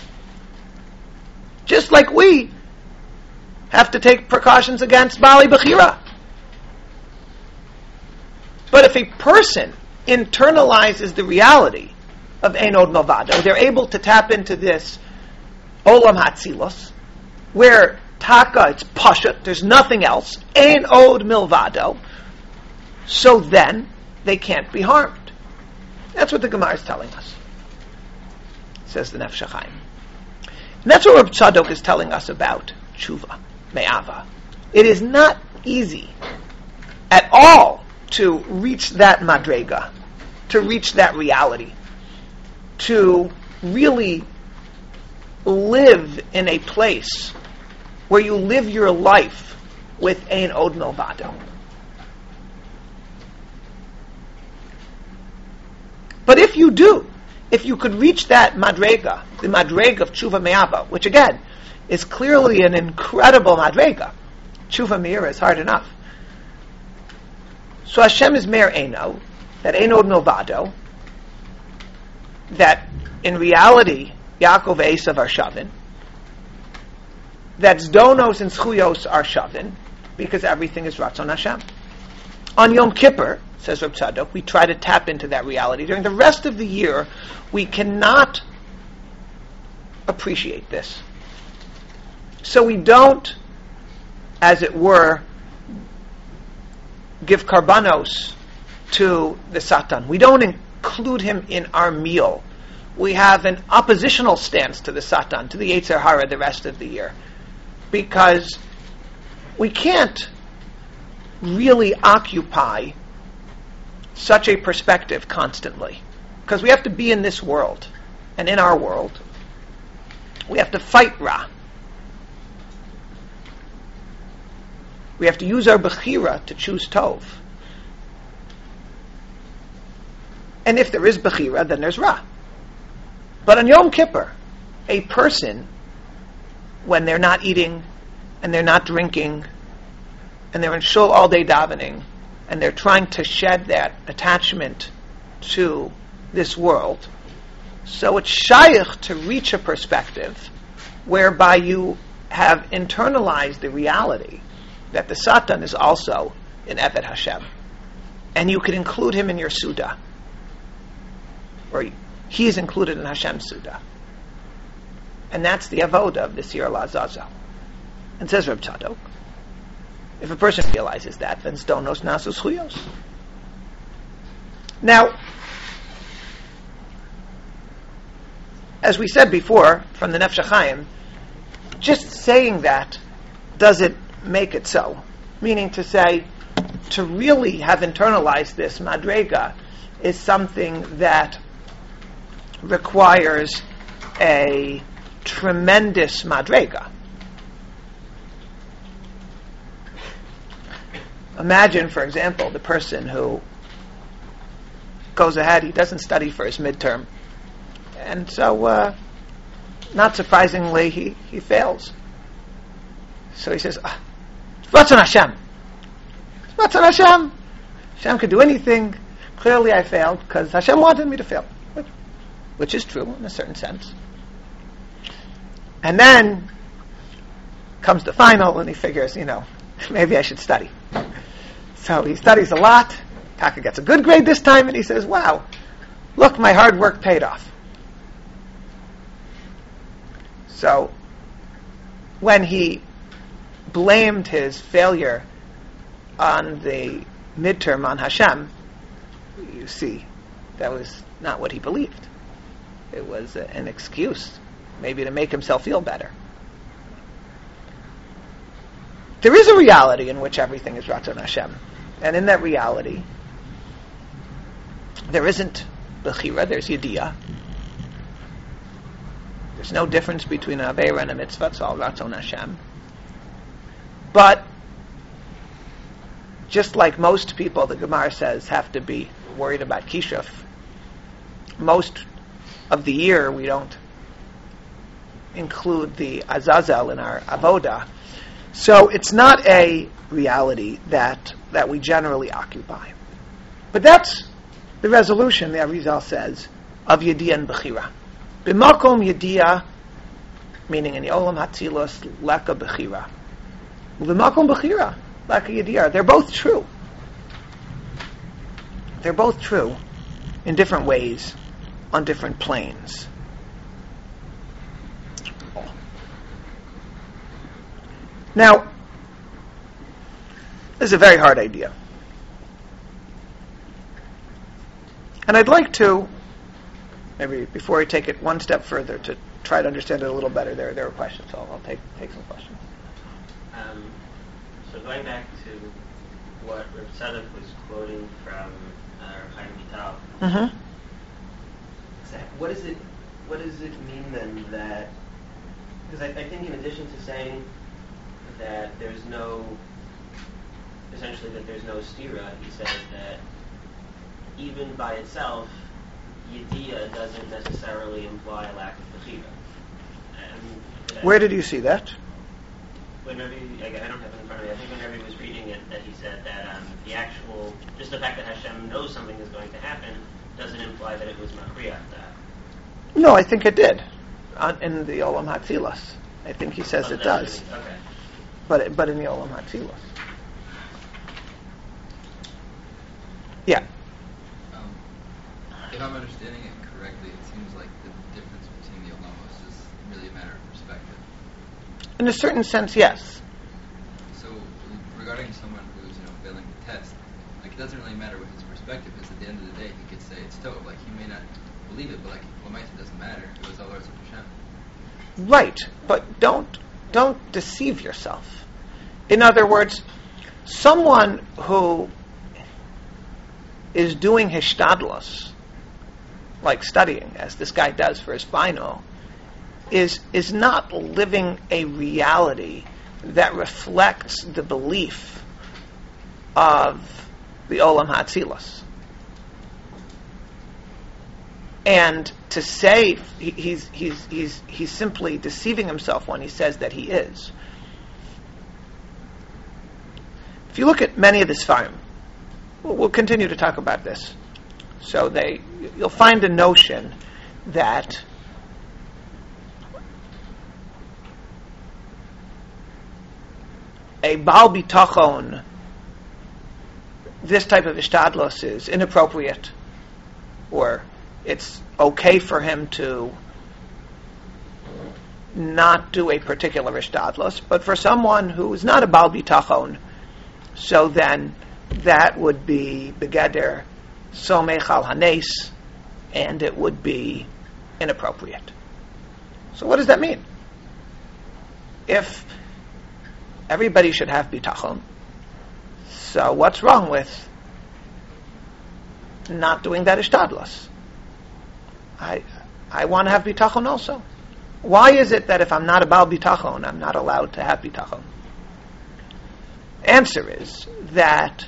Just like we have to take precautions against Bali Bechira. But if a person internalizes the reality of Ein Od Milvado, they're able to tap into this Olam Hatzilos, where taka, it's pashut, there's nothing else, Ein Od Milvado, so then they can't be harmed. That's what the Gemara is telling us, says the Nefesh HaChaim. And that's what Reb Tzadok is telling us about tshuva, me'ava. It is not easy at all to reach that madrega, to reach that reality, to really live in a place where you live your life with Ein Od Milvado. But if you do, if you could reach that madrega, the madrega of tshuva me'ava, which again is clearly an incredible madrega, tshuva me'ira is hard enough. So Hashem is mer eino, that Ein Od Milvado, that in reality Yaakov and Esav are shavin, that Zdonos and Schuyos are shavin, because everything is Ratzon Hashem. On Yom Kippur, says Reb Tzadok, we try to tap into that reality. During the rest of the year, we cannot appreciate this. So we don't, as it were, give karbanos to the Satan. We don't include him in our meal. We have an oppositional stance to the Satan, to the Yetzer Hara, the rest of the year. Because we can't really occupy such a perspective constantly. Because we have to be in this world. And in our world, we have to fight Ra. We have to use our Bechira to choose Tov. And if there is Bechira, then there's Ra. But on Yom Kippur, a person, when they're not eating, and they're not drinking, and they're in shul all day davening, and they're trying to shed that attachment to this world, so it's shaykh to reach a perspective whereby you have internalized the reality that the Satan is also an Eved Hashem. And you can include him in your Suda. Or he is included in Hashem's Suda. And that's the avoda of this year Lazazel. And says Reb Tzadok, if a person realizes that, then Zdonos Nasus Chuyos. Now, as we said before, from the Nefesh HaChaim, just saying that doesn't make it so. Meaning to say, to really have internalized this madrega is something that requires a tremendous madrega. Imagine, for example, the person who goes ahead, he doesn't study for his midterm, and so, uh, not surprisingly, he, he fails. So he says, ah, Ratzon Hashem. Ratzon Hashem. Hashem could do anything. Clearly I failed because Hashem wanted me to fail. Which, which is true in a certain sense. And then comes the final and he figures, you know, maybe I should study. So he studies a lot. Taka gets a good grade this time and he says, wow, look, my hard work paid off. So when he blamed his failure on the midterm on Hashem, you see, that was not what he believed. It was a, an excuse, maybe to make himself feel better. There is a reality in which everything is Ratzon Hashem. And in that reality, there isn't Bechira, there's Yediyah. There's no difference between an Aveira and a Mitzvah, it's all Ratzon Hashem. But, just like most people, the Gemara says, have to be worried about Kishuf, most of the year we don't include the Azazel in our Avodah. So it's not a reality that, that we generally occupy. But that's the resolution, the Arizal says, of Yediyah and Bechira. B'makom Yediyah, meaning in the Olam Hatzilos, Leka Bechira. B'makom Bechira, Leka Yediyah. They're both true. They're both true in different ways, on different planes. Now, this is a very hard idea. And I'd like to, maybe before I take it one step further, to try to understand it a little better. There, there are questions, so I'll take take some questions. Um, so going back to what Reb Tzadok was quoting from uh, Chaim Vital, Mm-hmm. what does it what does it mean then that? Because I, I think in addition to saying that there's no, essentially that there's no stira, he says that even by itself, Yediyah doesn't necessarily imply a lack of Bechira. And Where did you see that? Whenever you, I don't have it in front of me, I think whenever he was reading it, that he said that um, the actual, just the fact that Hashem knows something is going to happen doesn't imply that it was Makriach that. No, I think it did. On, in the Olam Hatzilos. I think he says Oh, it does. Really, okay. But but in the Olam Hatzilos. Yeah. Um, if I'm understanding it correctly, it seems like the difference between the Olamos is really a matter of perspective. In a certain sense, yes. So, regarding someone who's, you know, failing the test, like, it doesn't really matter what his perspective is. At the end of the day, he could say it's Tov. Like, he may not believe it, but, like, Lamaita doesn't matter. It was all Lord Hashem. Right, but don't don't deceive yourself. In other words, someone who is doing hishtadlos, like studying, as this guy does for his final, is is not living a reality that reflects the belief of the Olam Hatzilos. And to say he, he's he's he's he's simply deceiving himself when he says that he is. If you look at many of the Sfarim, we'll, we'll continue to talk about this. So they, you'll find a notion that a Baal Bitachon, this type of ishtadlos is inappropriate, or it's okay for him to not do a particular ishtadlos, but for someone who is not a Baal Bitachon, so then that would be begeder somech al hanes, and it would be inappropriate. So what does that mean? If everybody should have bitachon, so what's wrong with not doing that ishtadlus? I I want to have bitachon also. Why is it that if I'm not a bal bitachon, I'm not allowed to have bitachon? Answer is that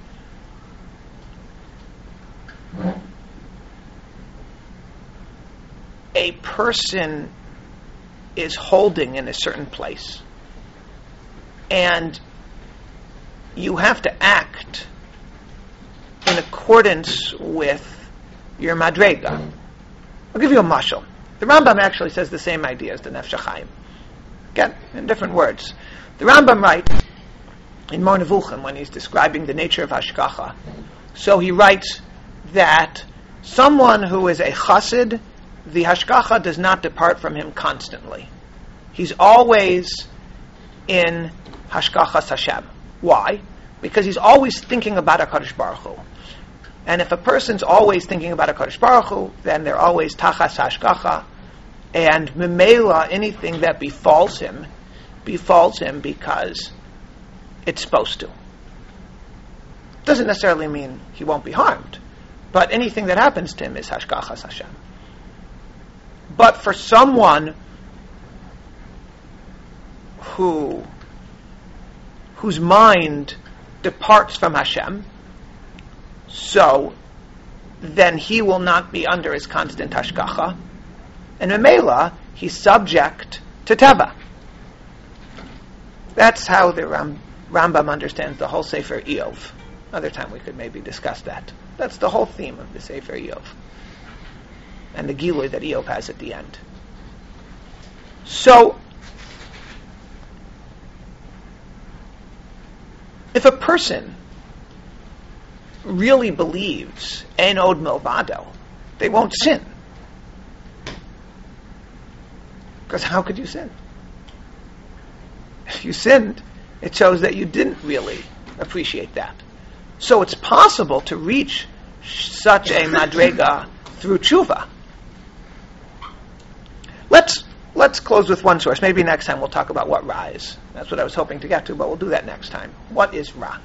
a person is holding in a certain place, and you have to act in accordance with your madrega. I'll give you a mashal. The Rambam actually says the same idea as the Nefesh HaChaim. Again, in different words. The Rambam writes in Mor Nevuchim, when he's describing the nature of hashgacha, so he writes that someone who is a chassid, the hashgacha does not depart from him constantly. He's always in hashgachas Hashem. Why? Because he's always thinking about HaKadosh Baruch Hu. And if a person's always thinking about HaKadosh Baruch Hu, then they're always tachas hashgacha, and memela, anything that befalls him, befalls him because it's supposed to. Doesn't necessarily mean he won't be harmed, but anything that happens to him is hashgachas Hashem. But for someone who whose mind departs from Hashem, so then he will not be under his constant hashgacha, and memela, he's subject to teva. That's how the Ram, Rambam understands the whole Sefer Eov. Another time we could maybe discuss that. That's the whole theme of the Sefer Eov, and the gilui that Eov has at the end. So, if a person really believes ein od milvado, they won't sin. Because how could you sin? If you sinned, it shows that you didn't really appreciate that. So it's possible to reach such a madrega through tshuva. Let's let's close with one source. Maybe next time we'll talk about what ra is. That's what I was hoping to get to, but we'll do that next time. What is ra?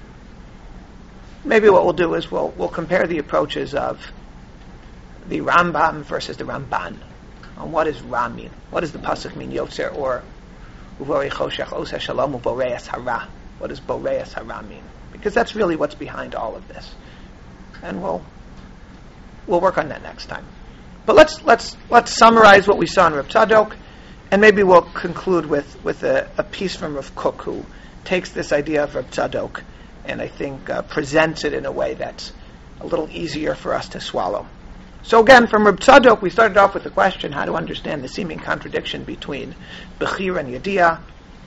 Maybe what we'll do is we'll we'll compare the approaches of the Rambam versus the Ramban on what does ra mean. What does the pasuk mean? Yotzer or uvorei choshech oseh shalom uvoreis hara. What does boreis hara mean? Because that's really what's behind all of this, and we'll we'll work on that next time. But let's let's let's summarize what we saw in Reb Tzadok, and maybe we'll conclude with with a, a piece from Rav Kook, who takes this idea of Reb Tzadok and I think uh, presents it in a way that's a little easier for us to swallow. So again, from Reb Tzadok, we started off with the question how to understand the seeming contradiction between Bechira and Yediyah,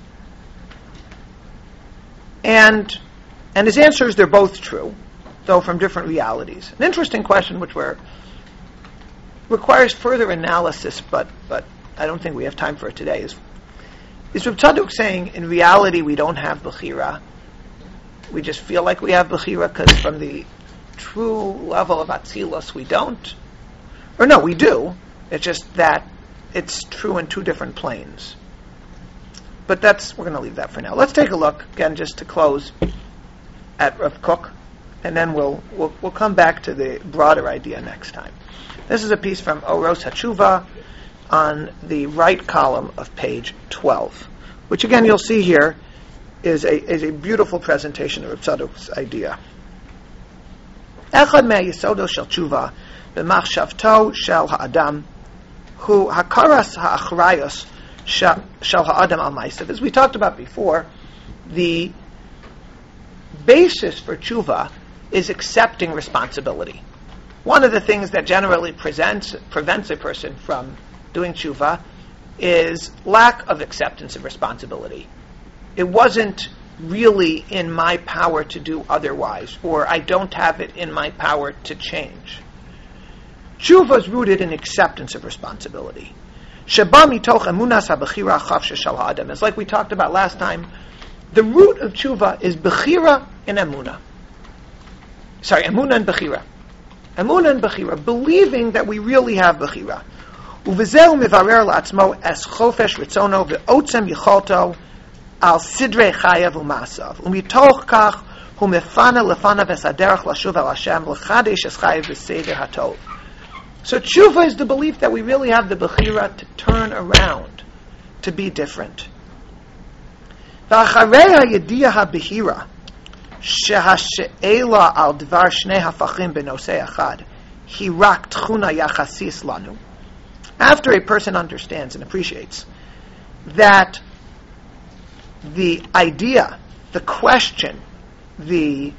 and and his answer is they're both true, though from different realities. An interesting question, which we're requires further analysis, but but I don't think we have time for it today, is is Reb Tzadok saying in reality we don't have Bechira, we just feel like we have Bechira because from the true level of Atzilus we don't? Or no, we do, it's just that it's true in two different planes. But that's, we're going to leave that for now. Let's take a look, again, just to close, at Rav Kook, and then we'll, we'll we'll come back to the broader idea next time. This is a piece from Oros HaTshuva on the right column of page twelve, which again you'll see here is a is a beautiful presentation of Reb Tzadok's idea. Echad me'yisodo shel tshuva b'machshavto shel ha'adam hu hakaras ha'achrayos shel ha'adam al ma'asav. As we talked about before, the basis for tshuva is accepting responsibility. One of the things that generally presents, prevents a person from doing tshuva is lack of acceptance of responsibility. It wasn't really in my power to do otherwise, or I don't have it in my power to change. Tshuva is rooted in acceptance of responsibility. Sheba mitoch emunas habechira chafshe shel ha'adam. It's like we talked about last time. The root of tshuva is bechira in emunah. sorry, Emunah and Bechira. Emunah and Bechira, believing that we really have Bechira. Uvizeu mivarer la'atzmo es chofesh ritzono ve'otzem yicholto al sidrei chayav u'masav. Umitoch kach hu mefana lefanav es haderech lashuv el Hashem l'chadesh es chayav v'seder hatov. So tshuva is the belief that we really have the Bechira to turn around, to be different. V'acharei ha'yediyah ha'behira shehashe'ela al dvar shnei hafachim b'nosei achad hi rak tchuna yachasis lanu. After a person understands and appreciates that the idea, the question, the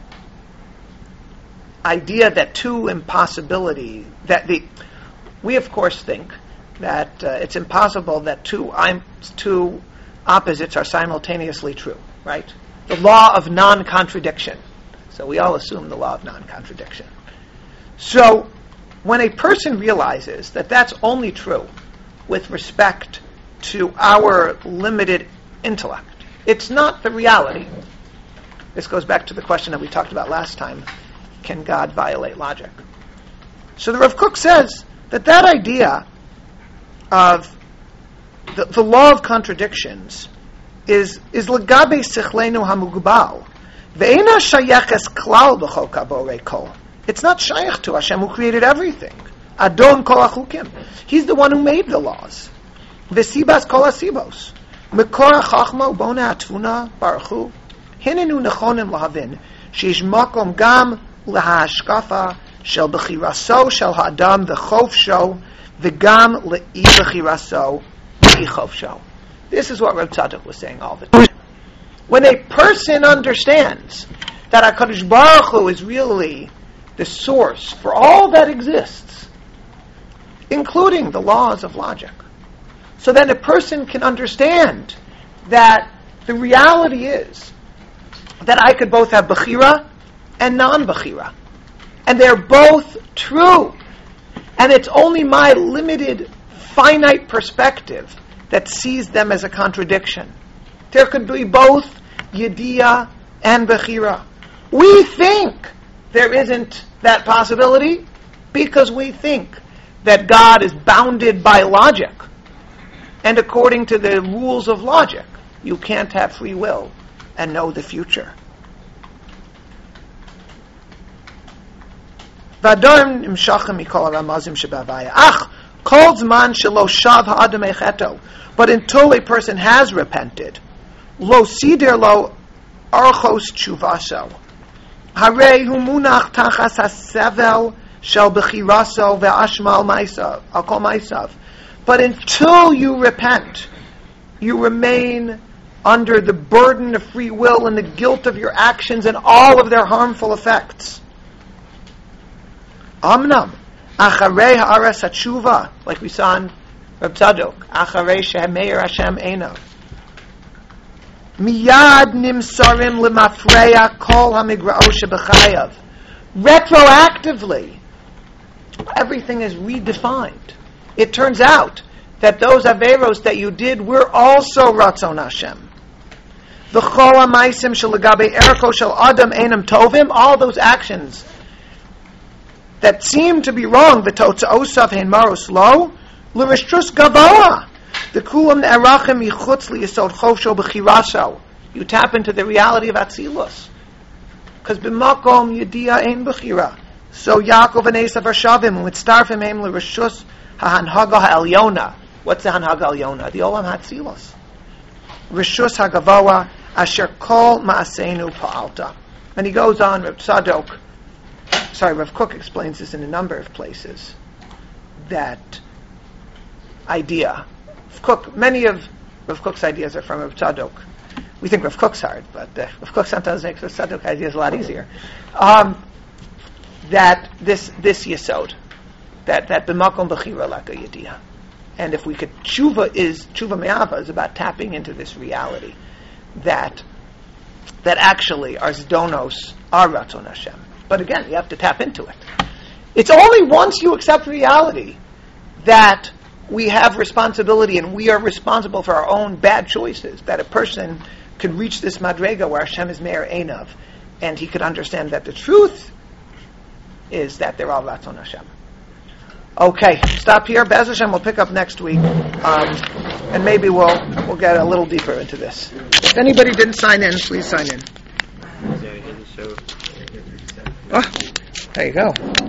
idea that two impossibility, that the, we of course think that uh, it's impossible that two I'm, two opposites are simultaneously true, right? The law of non-contradiction. So we all assume the law of non-contradiction. So when a person realizes that that's only true with respect to our limited intellect, it's not the reality. This goes back to the question that we talked about last time. Can God violate logic? So the Rav Kook says that that idea of the, the law of contradictions is is legabe sichlenu hamugubal ve'ena shayeches klal b'chol kaborei kol. It's not shaykh to Hashem who created everything. Adon kol achukim. He's the one who made the laws. V'sibas kol asibos. Mekor hachma ubona atfuna baruchu. Hinenu nechonim lahavin. Sheish makom gam lahashkafa shel bechiraso shel ha'adam v'chofsho v'gam le'i bechiraso v'i chofsho. This is what Reb Tzadok was saying all the time. When a person understands that HaKadosh Baruch Hu is really the source for all that exists, including the laws of logic, so then a person can understand that the reality is that I could both have Bechira and non-Bechira. And they're both true. And it's only my limited, finite perspective that sees them as a contradiction. There could be both Yediyah and Bechira. We think there isn't that possibility because we think that God is bounded by logic. And according to the rules of logic, you can't have free will and know the future. V'adorm imshachem mikol haramazim shebavaya. Ach, kol zman shelo shav ha'adam echeto. But until a person has repented, lo sider lo archos tshuvaso. Harei hu munach tachas hasevel shel bechiraso ve'ashma al maisav, al kol maisav. But until you repent, you remain under the burden of free will and the guilt of your actions and all of their harmful effects. Amnam, acharei ha'aras hatshuva, like we saw in Reb Tzadok, acharei she'meir Hashem einav. Miyad nimsarim lemafreya kol hamigrao shebechayav. Retroactively, everything is redefined. It turns out that those averos that you did were also ratzon Hashem. The chol ha'maisim shelagabe erko shel adam einam tovim, all those actions that seem to be wrong, the totzaosav hein maros lo, l'rishtrus gavoa, the kulam ne'erachem yichutz liyisod chofsho b'chiraso. You tap into the reality of Atzilus. Because b'makom yediyah ein b'chira. So Yaakov and Esav are shavim, and mitztarfim heim l'rishtrus ha'hanhaga ha'elyona. What's the hanhaga ha'elyona? The olam ha'Atzilus. Rishtrus ha'gavoa asher kol ma'aseinu pa'alta. And he goes on, Reb Tzadok, sorry, Rav Kook explains this in a number of places, that idea. Rav Kook, many of Rav Kook's ideas are from Rav Tzadok. We think Rav Kook's hard, but uh, Rav Kook sometimes makes Rav Tzadok ideas a lot easier. Um, that this this yesod, that that b'makom b'chira laka yediyah, and if we could, tshuva is tshuva me'ava is about tapping into this reality that that actually our zdonos are ratzon Hashem. But again, you have to tap into it. It's only once you accept reality that we have responsibility and we are responsible for our own bad choices that a person could reach this madrega where Hashem is meir einav and he could understand that the truth is that they're all Ratzon Hashem. Okay, stop here. Be'ez Hashem, we'll pick up next week, um, and maybe we'll we'll get a little deeper into this. If anybody didn't sign in, please sign in. Oh, there you go.